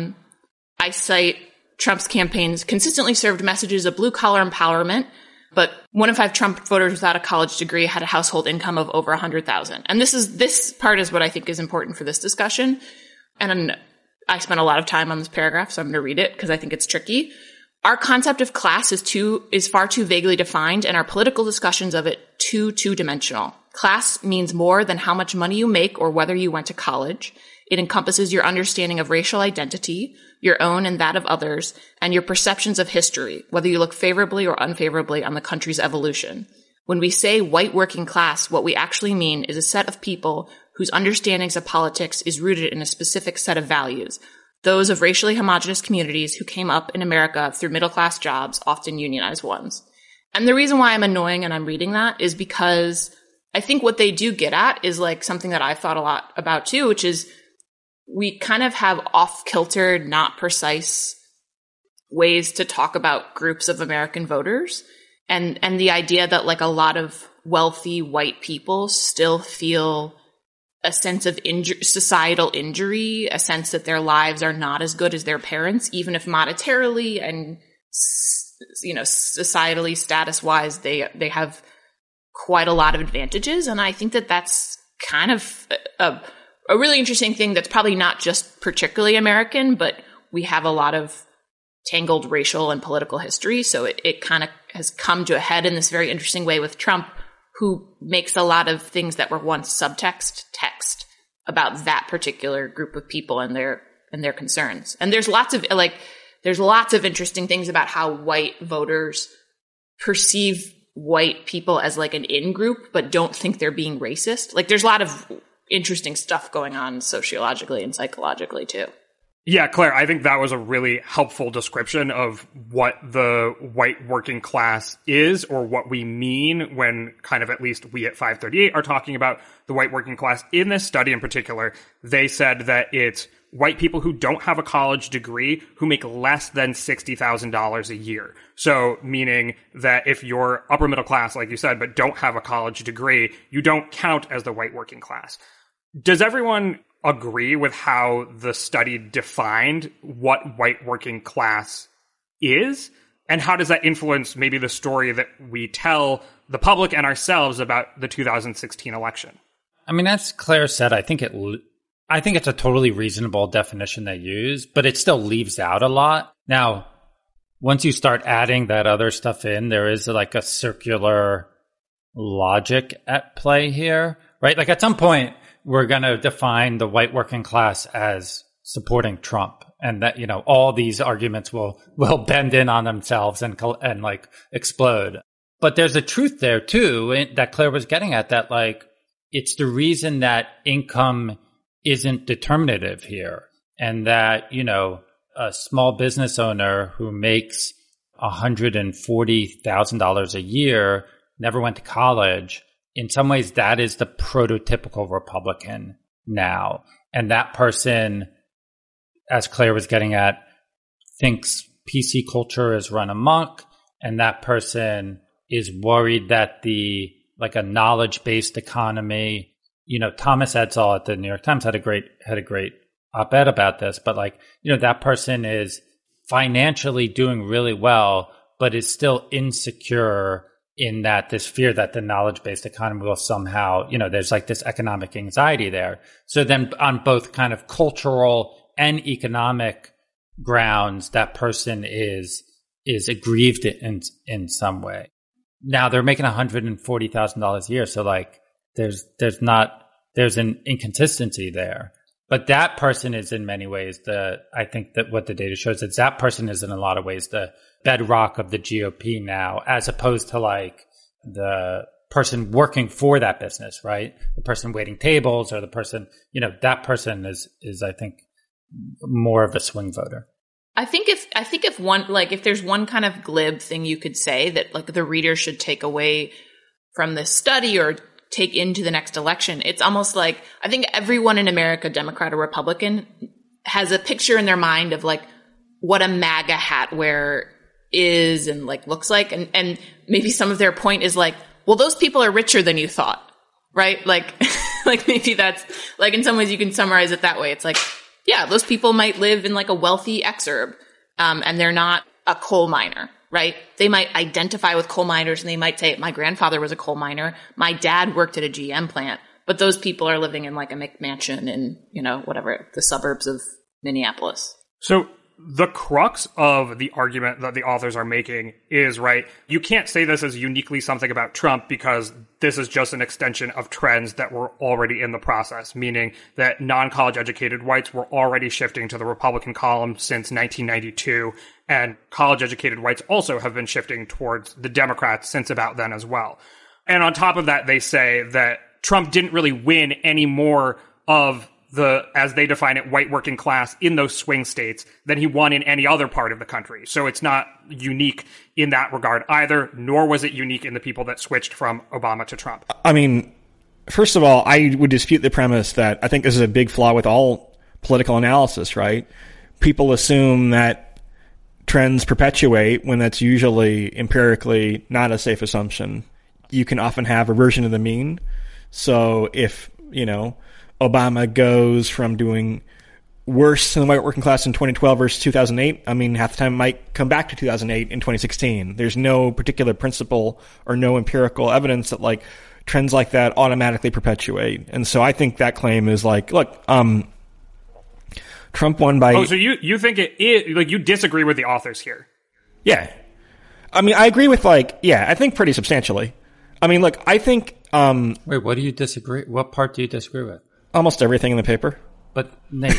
I cite Trump's campaigns consistently served messages of blue collar empowerment, but 1 in 5 Trump voters without a college degree had a household income of over $100,000. And this part is what I think is important for this discussion. And I spent a lot of time on this paragraph, so I'm going to read it because I think it's tricky. Our concept of class is far too vaguely defined, and our political discussions of it too two-dimensional. Class means more than how much money you make or whether you went to college. It encompasses your understanding of racial identity, your own and that of others, and your perceptions of history, whether you look favorably or unfavorably on the country's evolution. When we say white working class, what we actually mean is a set of people whose understandings of politics is rooted in a specific set of values, those of racially homogenous communities who came up in America through middle-class jobs, often unionized ones. And the reason why I'm annoying and I'm reading that is because I think what they do get at is something that I've thought a lot about too, which is we kind of have off-kilter, not precise ways to talk about groups of American voters. And the idea that a lot of wealthy white people still feel a sense of societal injury, a sense that their lives are not as good as their parents, even if monetarily and, societally, status-wise, they have quite a lot of advantages. And I think that that's kind of a really interesting thing that's probably not just particularly American, but we have a lot of tangled racial and political history. So it kind of has come to a head in this very interesting way with Trump, who makes a lot of things that were once subtext text about that particular group of people and their concerns. And there's lots of interesting things about how white voters perceive white people as an in-group, but don't think they're being racist. There's a lot of interesting stuff going on sociologically and psychologically too. Yeah, Claire, I think that was a really helpful description of what the white working class is, or what we mean when kind of, at least we at 538 are talking about the white working class. In this study in particular, they said that it's white people who don't have a college degree who make less than $60,000 a year. So meaning that if you're upper middle class, like you said, but don't have a college degree, you don't count as the white working class. Does everyone agree with how the study defined what white working class is? And how does that influence maybe the story that we tell the public and ourselves about the 2016 election? I mean, as Claire said, I think it's a totally reasonable definition they use, but it still leaves out a lot. Now, once you start adding that other stuff in, there is like a circular logic at play here, right? Like at some point, we're going to define the white working class as supporting Trump, and that, all these arguments will bend in on themselves and like explode. But there's a truth there too that Claire was getting at, that like it's the reason that income isn't determinative here, and that, a small business owner who makes $140,000 a year, never went to college. In some ways, that is the prototypical Republican now. And that person, as Claire was getting at, thinks PC culture is run amok. And that person is worried that a knowledge-based economy, Thomas Edsall at the New York Times had a great op-ed about this, but that person is financially doing really well, but is still insecure in that this fear that the knowledge-based economy will somehow, there's like this economic anxiety there. So then on both kind of cultural and economic grounds, that person is aggrieved in some way. Now they're making $140,000 a year. So like there's an inconsistency there, but that person is in many ways I think that what the data shows is that person is in a lot of ways the bedrock of the GOP now, as opposed to like the person working for that business, right? The person waiting tables, or the person, that person is I think more of a swing voter. I think if there's one kind of glib thing you could say that like the reader should take away from this study or take into the next election, it's almost like I think everyone in America, Democrat or Republican, has a picture in their mind of like what a MAGA hat wearer is and like looks like, and maybe some of their point is like, well, those people are richer than you thought, right? Like like maybe that's like in some ways you can summarize it that way. It's like, yeah, those people might live in like a wealthy exurb, and they're not a coal miner, right? They might identify with coal miners and they might say, my grandfather was a coal miner, my dad worked at a GM plant, but those people are living in like a McMansion in, whatever, the suburbs of Minneapolis. So the crux of the argument that the authors are making is, right, you can't say this is uniquely something about Trump because this is just an extension of trends that were already in the process, meaning that non-college educated whites were already shifting to the Republican column since 1992, and college educated whites also have been shifting towards the Democrats since about then as well. And on top of that, they say that Trump didn't really win any more of the, as they define it, white working class in those swing states than he won in any other part of the country. So it's not unique in that regard either, nor was it unique in the people that switched from Obama to Trump. I mean, first of all, I would dispute the premise that I think this is a big flaw with all political analysis, right? People assume that trends perpetuate when that's usually empirically not a safe assumption. You can often have a reversion to the mean. So if, Obama goes from doing worse in the white working class in 2012 versus 2008, I mean, half the time it might come back to 2008 in 2016. There's no particular principle or no empirical evidence that like trends like that automatically perpetuate. And so I think that claim is like, look, Trump won by... Oh, so you think it is, like, you disagree with the authors here? Yeah. I mean, I agree with I think pretty substantially. I mean, look, I think... Wait, what do you disagree? What part do you disagree with? Almost everything in the paper. But Nate,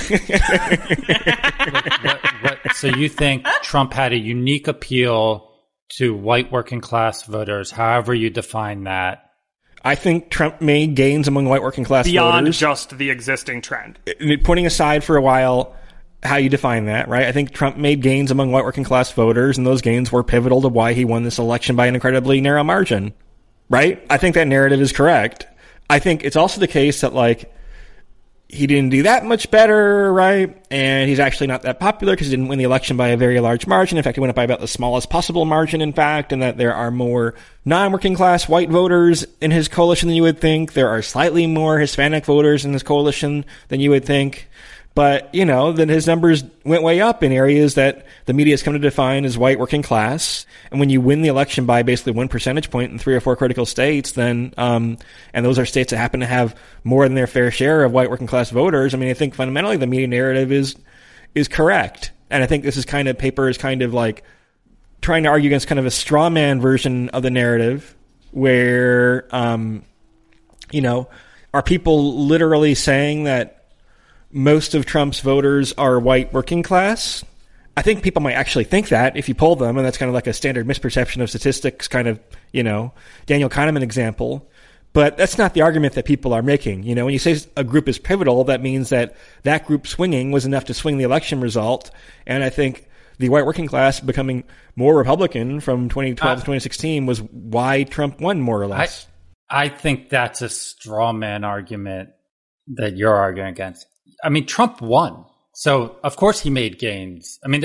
so you think Trump had a unique appeal to white working class voters, however you define that? I think Trump made gains among white working class beyond voters. Just the existing trend. Putting aside for a while how you define that, right? I think Trump made gains among white working class voters, and those gains were pivotal to why he won this election by an incredibly narrow margin, right? I think that narrative is correct. I think it's also the case that, like, he didn't do that much better, right? And he's actually not that popular because he didn't win the election by a very large margin. In fact, he went up by about the smallest possible margin, in fact, and that there are more non-working class white voters in his coalition than you would think. There are slightly more Hispanic voters in his coalition than you would think. But, you know, then his numbers went way up in areas that the media has come to define as white working class. And when you win the election by basically 1 percentage point in 3 or 4 critical states, then, and those are states that happen to have more than their fair share of white working class voters. I mean, I think fundamentally the media narrative is correct. And I think this is paper is kind of like trying to argue against kind of a straw man version of the narrative where, you know, are people literally saying that most of Trump's voters are white working class? I think people might actually think that if you poll them, and that's kind of like a standard misperception of statistics, kind of, you know, Daniel Kahneman example. But that's not the argument that people are making. You know, when you say a group is pivotal, that means that that group swinging was enough to swing the election result. And I think the white working class becoming more Republican from 2012 to 2016 was why Trump won, more or less. I think that's a straw man argument that you're arguing against. I mean, Trump won. So, of course, he made gains. I mean,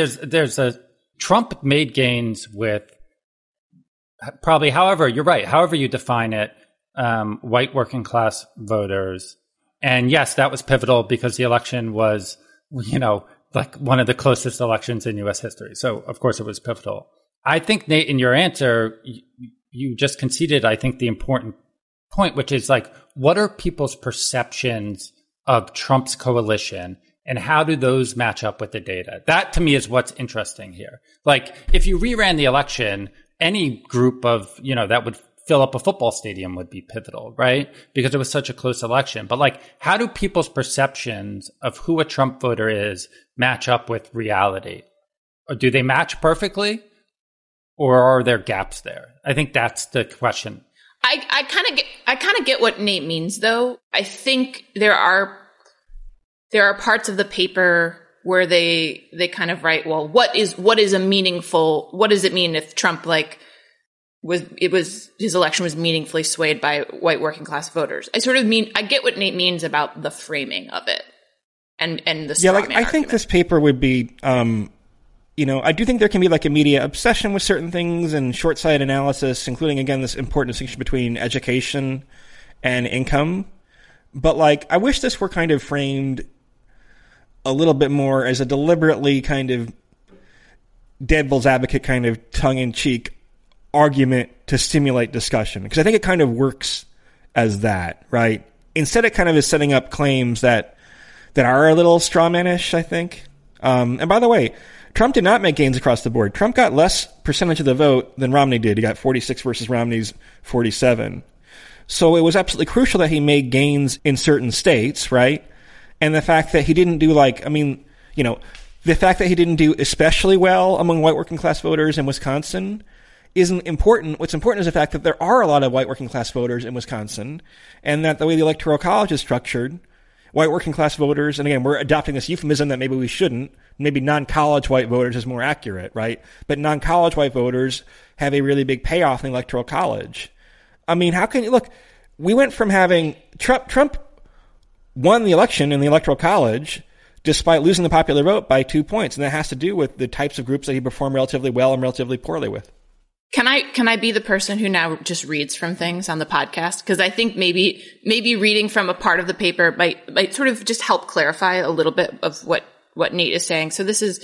Trump made gains with probably, however, you're right, however you define it, white working class voters. And yes, that was pivotal because the election was, you know, like one of the closest elections in U.S. history. So, of course, it was pivotal. I think, Nate, in your answer, you just conceded, I think, the important point, which is like, what are people's perceptions of Trump's coalition, and how do those match up with the data? That, to me, is what's interesting here. Like, if you reran the election, any group of, you know, that would fill up a football stadium would be pivotal, right? Because it was such a close election. But, like, how do people's perceptions of who a Trump voter is match up with reality? Or do they match perfectly? Or are there gaps there? I think that's the question. I kind of get what Nate means, though. I think there are parts of the paper where they kind of write, well, what does it mean if Trump his election was meaningfully swayed by white working class voters? I get what Nate means about the framing of it and the straw man I think this paper would be you know, I do think there can be like a media obsession with certain things and short-sighted analysis, including, again, this important distinction between education and income. But, like, I wish this were kind of framed a little bit more as a deliberately kind of devil's advocate kind of tongue-in-cheek argument to stimulate discussion. Because I think it kind of works as that, right? Instead, it kind of is setting up claims that are a little strawmanish, I think. And by the way, Trump did not make gains across the board. Trump got less percentage of the vote than Romney did. He got 46 versus Romney's 47. So it was absolutely crucial that he made gains in certain states, right? And the fact that he didn't do the fact that he didn't do especially well among white working class voters in Wisconsin isn't important. What's important is the fact that there are a lot of white working class voters in Wisconsin, and that the way the Electoral College is structured, white working class voters, and again, we're adopting this euphemism that maybe we shouldn't, maybe non-college white voters is more accurate, right? But non-college white voters have a really big payoff in the Electoral College. I mean, how can you look? We went from having Trump won the election in the Electoral College despite losing the popular vote by 2 points, and that has to do with the types of groups that he performed relatively well and relatively poorly with. Can I be the person who now just reads from things on the podcast? Because I think maybe reading from a part of the paper might sort of just help clarify a little bit of what Nate is saying. So this is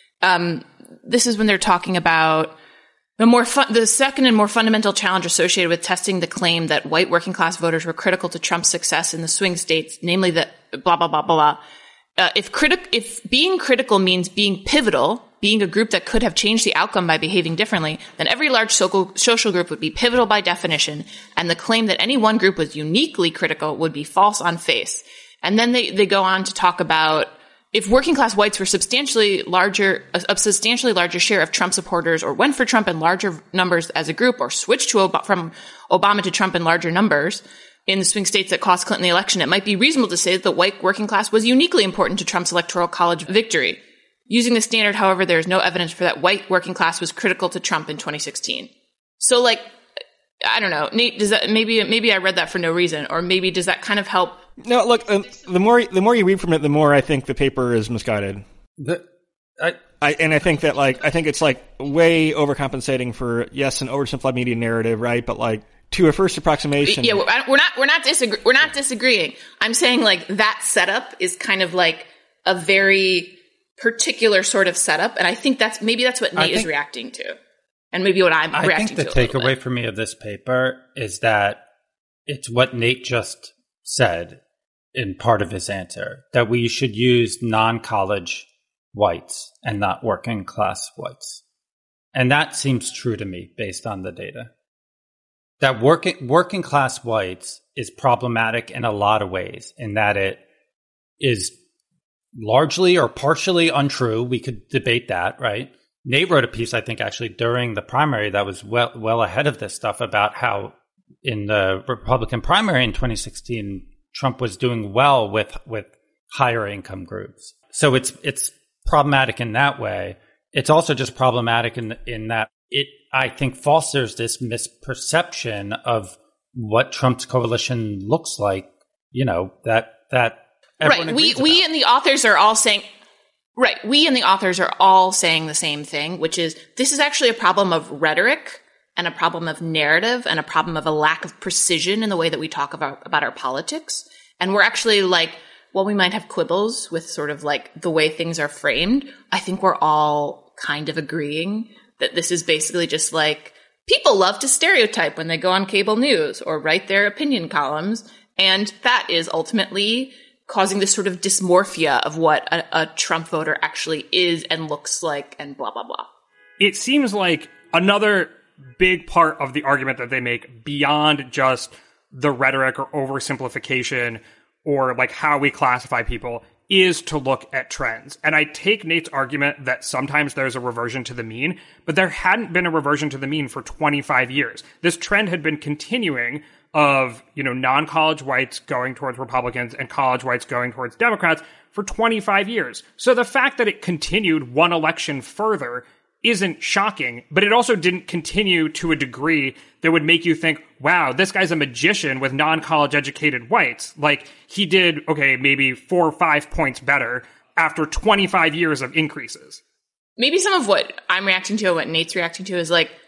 when they're talking about the second and more fundamental challenge associated with testing the claim that white working class voters were critical to Trump's success in the swing states, namely that blah blah blah blah. If being critical means being pivotal, being a group that could have changed the outcome by behaving differently, then every large social group would be pivotal by definition, and the claim that any one group was uniquely critical would be false on face. And then they go on to talk about if working class whites were a substantially larger share of Trump supporters, or went for Trump in larger numbers as a group, or switched from Obama to Trump in larger numbers, in the swing states that cost Clinton the election, it might be reasonable to say that the white working class was uniquely important to Trump's electoral college victory. Using the standard, however, there is no evidence for that white working class was critical to Trump in 2016. So, like, I don't know, Nate, does that, maybe I read that for no reason, or maybe does that kind of help? No, look, the more you read from it, the more I think the paper is misguided. I think that, like, I think it's like way overcompensating for, yes, an oversimplified media narrative, right? But like, to a first approximation. Yeah, we're not disagreeing. I'm saying, like, that setup is kind of like a very particular sort of setup, and I think that's what Nate is reacting to, and maybe what I'm reacting to. I think the takeaway for me of this paper is that it's what Nate just said in part of his answer, that we should use non-college whites and not working class whites. And that seems true to me based on the data. That working class whites is problematic in a lot of ways, in that it is largely or partially untrue. We could debate that, right? Nate wrote a piece, I think, actually during the primary that was well ahead of this stuff about how in the Republican primary in 2016, Trump was doing well with higher income groups. So it's problematic in that way. It's also just problematic in that it, I think, fosters this misperception of what Trump's coalition looks like, you know, that right. We and the authors are all saying, right. We and the authors are all saying the same thing, which is this is actually a problem of rhetoric and a problem of narrative and a problem of a lack of precision in the way that we talk about our politics. And we're actually like, while we might have quibbles with sort of like the way things are framed, I think we're all kind of agreeing that this is basically just like people love to stereotype when they go on cable news or write their opinion columns. And that is ultimately causing this sort of dysmorphia of what a Trump voter actually is and looks like and blah, blah, blah. It seems like another big part of the argument that they make beyond just the rhetoric or oversimplification or like how we classify people is to look at trends. And I take Nate's argument that sometimes there's a reversion to the mean, but there hadn't been a reversion to the mean for 25 years. This trend had been continuing of, you know, non-college whites going towards Republicans and college whites going towards Democrats for 25 years. So the fact that it continued one election further isn't shocking, but it also didn't continue to a degree that would make you think, wow, this guy's a magician with non-college educated whites. Like, he did, okay, maybe 4 or 5 points better after 25 years of increases. Maybe some of what I'm reacting to and what Nate's reacting to is like,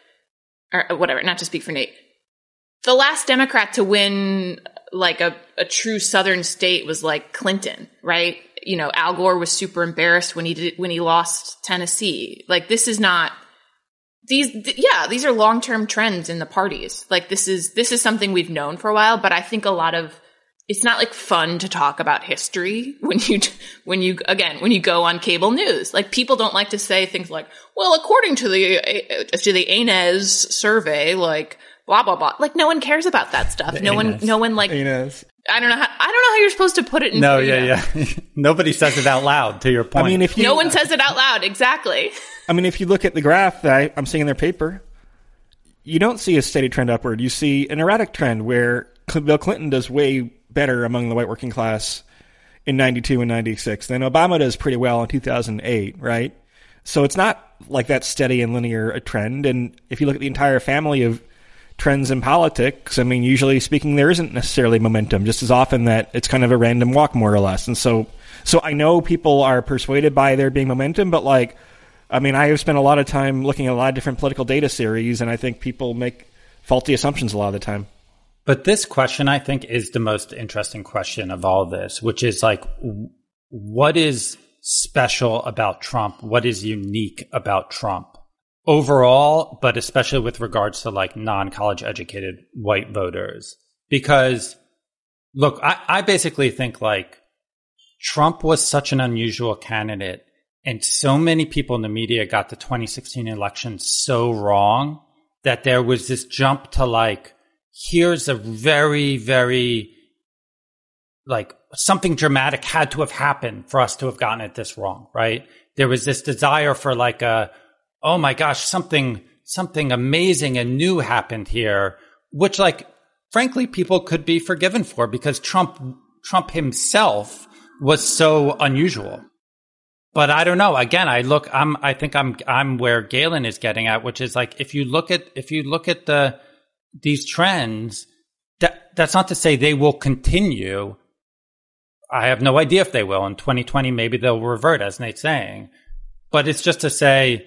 or whatever, not to speak for Nate. The last Democrat to win like a true Southern state was like Clinton, right? You know, Al Gore was super embarrassed when he lost Tennessee. Like, this is not these are long-term trends in the parties. Like, this is something we've known for a while, but I think it's not like fun to talk about history when you go on cable news. Like, people don't like to say things like, well, according to the ANES survey, like, blah, blah, blah. Like, no one cares about that stuff. No one like, ANES. I don't know how you're supposed to put it in. No, yeah. Nobody says it out loud, to your point. I mean, no one says it out loud. Exactly. I mean, if you look at the graph that I'm seeing in their paper, you don't see a steady trend upward. You see an erratic trend where Bill Clinton does way better among the white working class in 92 and 96 than Obama does pretty well in 2008, right? So it's not like that steady and linear a trend. And if you look at the entire family of trends in politics, I mean, usually speaking, there isn't necessarily momentum, just as often that it's kind of a random walk, more or less. And so I know people are persuaded by there being momentum, but like, I mean, I have spent a lot of time looking at a lot of different political data series, and I think people make faulty assumptions a lot of the time. But this question, I think, is the most interesting question of all this, which is like, what is special about Trump? What is unique about Trump? Overall, but especially with regards to like non-college educated white voters. Because, look, I basically think like Trump was such an unusual candidate, and so many people in the media got the 2016 election so wrong that there was this jump to like, here's a very, very, like, something dramatic had to have happened for us to have gotten it this wrong, right? There was this desire for like oh my gosh, something amazing and new happened here, which like frankly, people could be forgiven for because Trump himself was so unusual. But I don't know. Again, I think I'm where Galen is getting at, which is like, if you look at these trends, that's not to say they will continue. I have no idea if they will. In 2020, maybe they'll revert, as Nate's saying. But it's just to say,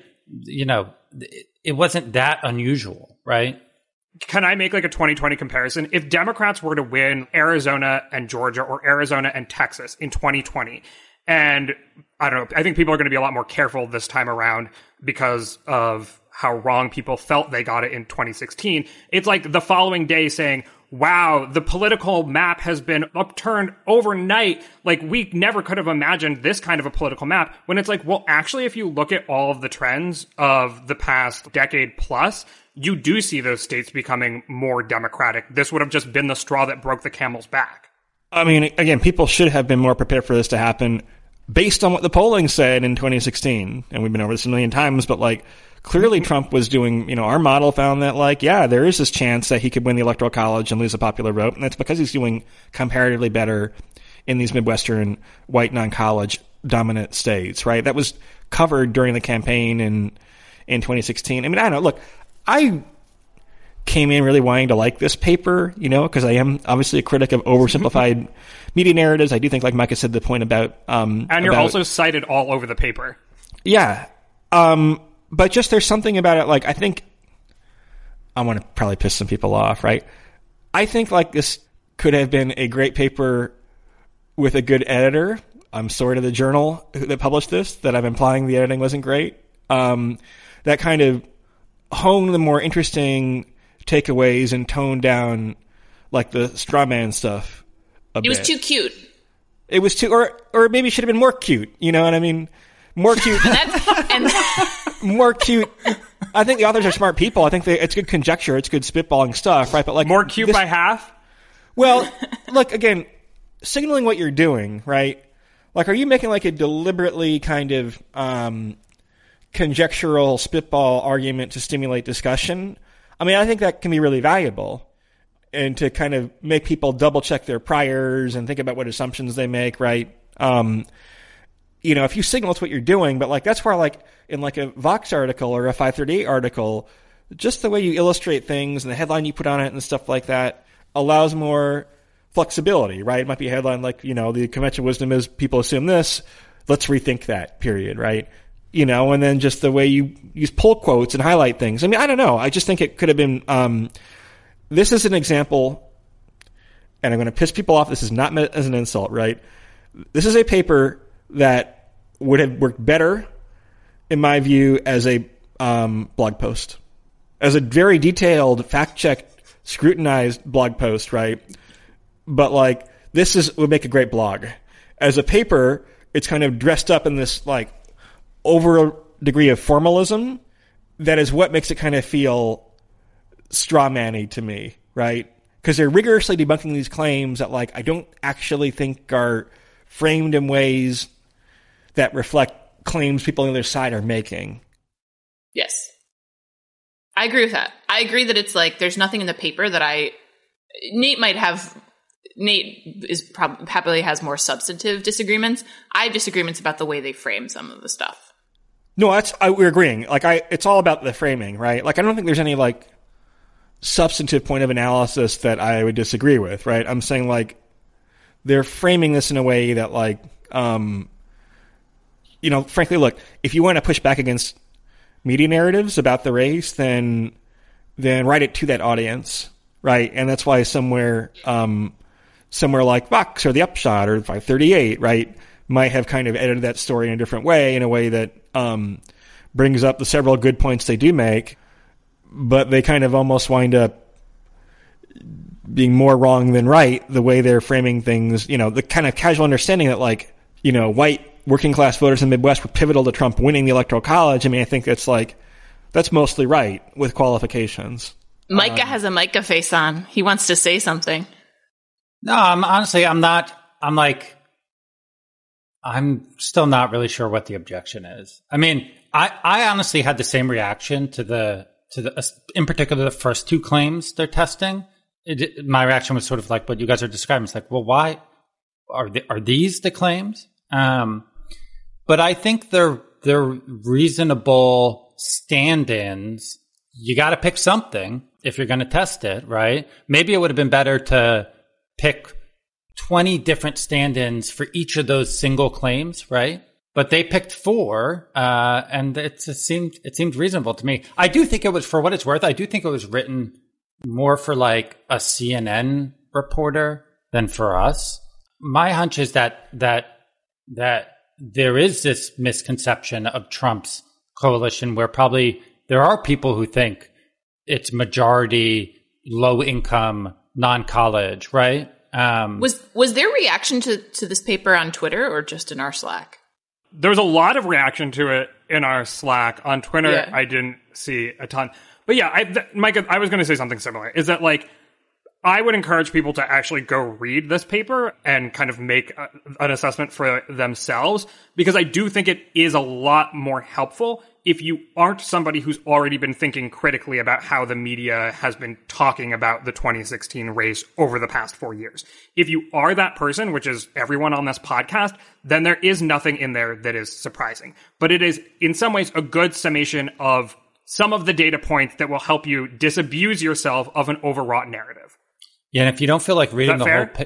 it wasn't that unusual, right? Can I make like a 2020 comparison? If Democrats were to win Arizona and Georgia or Arizona and Texas in 2020, and I don't know, I think people are going to be a lot more careful this time around because of how wrong people felt they got it in 2016. It's like the following day saying, wow, the political map has been upturned overnight. Like, we never could have imagined this kind of a political map. When it's like, well, actually, if you look at all of the trends of the past decade plus, you do see those states becoming more democratic. This would have just been the straw that broke the camel's back. I mean, again, people should have been more prepared for this to happen based on what the polling said in 2016. And we've been over this a million times, but like, clearly Trump was doing, our model found that like, yeah, there is this chance that he could win the Electoral College and lose the popular vote. And that's because he's doing comparatively better in these Midwestern white non-college dominant states, right? That was covered during the campaign in 2016. I mean, I don't know. Look, I came in really wanting to like this paper, because I am obviously a critic of oversimplified media narratives. I do think, like Micah said, the point about... and you're also cited all over the paper. Yeah. But just there's something about it, like, I think I want to probably piss some people off, right? I think, like, this could have been a great paper with a good editor. I'm sorry to the journal that published this that I'm implying the editing wasn't great. That kind of honed the more interesting takeaways and toned down, like, the straw man stuff a bit. It was too cute. It was too, or maybe it should have been more cute, you know what I mean? More cute. More cute. I think the authors are smart people. I think it's good conjecture. It's good spitballing stuff, right? But like more cute by half. Well, look, again, signaling what you're doing, right? Like, are you making like a deliberately kind of conjectural spitball argument to stimulate discussion? I mean, I think that can be really valuable, and to kind of make people double check their priors and think about what assumptions they make, right? If you signal it's what you're doing, but like that's where like in like a Vox article or a 538 article, just the way you illustrate things and the headline you put on it and stuff like that allows more flexibility, right? It might be a headline like, the conventional wisdom is people assume this, let's rethink that, period, right? And then just the way you use pull quotes and highlight things. I mean, I don't know. I just think it could have been, this is an example, and I'm going to piss people off. This is not meant as an insult, right? This is a paper that would have worked better, in my view, as a blog post, as a very detailed, fact-checked, scrutinized blog post, right? But like would make a great blog. As a paper, it's kind of dressed up in this like over degree of formalism that is what makes it kind of feel straw-man-y to me, right? Because they're rigorously debunking these claims that like I don't actually think are framed in ways that reflect claims people on the other side are making. Yes. I agree with that. I agree that it's like there's nothing in the paper that Nate probably has more substantive disagreements. I have disagreements about the way they frame some of the stuff. No, we're agreeing. Like it's all about the framing, right? Like I don't think there's any like substantive point of analysis that I would disagree with, right? I'm saying like they're framing this in a way that like, frankly, look, if you want to push back against media narratives about the race, then write it to that audience, right? And that's why somewhere like Vox or The Upshot or 538, right, might have kind of edited that story in a different way, in a way that brings up the several good points they do make, but they kind of almost wind up being more wrong than right, the way they're framing things, the kind of casual understanding that like, white working class voters in the Midwest were pivotal to Trump winning the Electoral College. I mean, I think that's mostly right with qualifications. Micah has a Micah face on. He wants to say something. No, I'm still not really sure what the objection is. I mean, I honestly had the same reaction to the in particular, the first two claims they're testing. my reaction was sort of like what you guys are describing. It's like, well, why are these the claims? But I think they're reasonable stand-ins. You got to pick something if you're going to test it, right? Maybe it would have been better to pick 20 different stand-ins for each of those single claims, right? But they picked 4, and it seemed reasonable to me. I do think it was, for what it's worth, I do think it was written more for like a CNN reporter than for us. My hunch is that there is this misconception of Trump's coalition where probably there are people who think it's majority low income, non-college, right? Was there reaction to this paper on Twitter or just in our Slack? There was a lot of reaction to it in our Slack. On Twitter, yeah. I didn't see a ton. But yeah, Micah, I was going to say something similar. Is that like, I would encourage people to actually go read this paper and kind of make an assessment for themselves, because I do think it is a lot more helpful if you aren't somebody who's already been thinking critically about how the media has been talking about the 2016 race over the past 4 years. If you are that person, which is everyone on this podcast, then there is nothing in there that is surprising. But it is, in some ways, a good summation of some of the data points that will help you disabuse yourself of an overwrought narrative. Yeah, and if you don't feel like reading the whole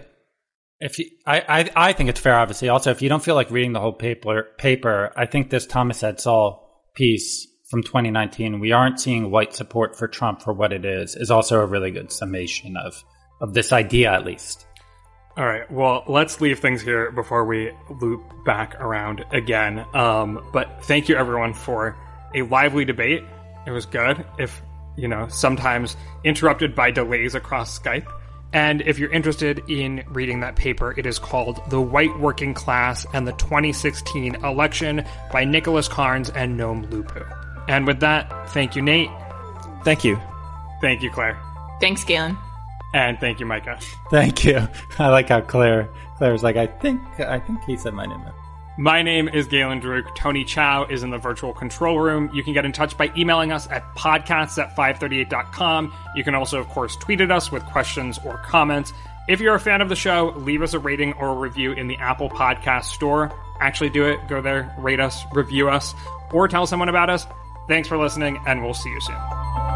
I think it's fair, obviously. Also, if you don't feel like reading the whole paper, I think this Thomas Edsall piece from 2019, we aren't seeing white support for Trump for what it is also a really good summation of this idea, at least. All right, well, let's leave things here before we loop back around again. But thank you, everyone, for a lively debate. It was good, if, sometimes interrupted by delays across Skype. And if you're interested in reading that paper, it is called The White Working Class and the 2016 Election by Nicholas Carnes and Noam Lupu. And with that, thank you, Nate. Thank you. Thank you, Claire. Thanks, Galen. And thank you, Micah. Thank you. I like how Claire's like, I think he said my name. My name is Galen Druk. Tony Chow is in the virtual control room. You can get in touch by emailing us at podcasts@538.com. You can also, of course, tweet at us with questions or comments. If you're a fan of the show, leave us a rating or a review in the Apple Podcast Store. Actually do it. Go there, rate us, review us, or tell someone about us. Thanks for listening, and we'll see you soon.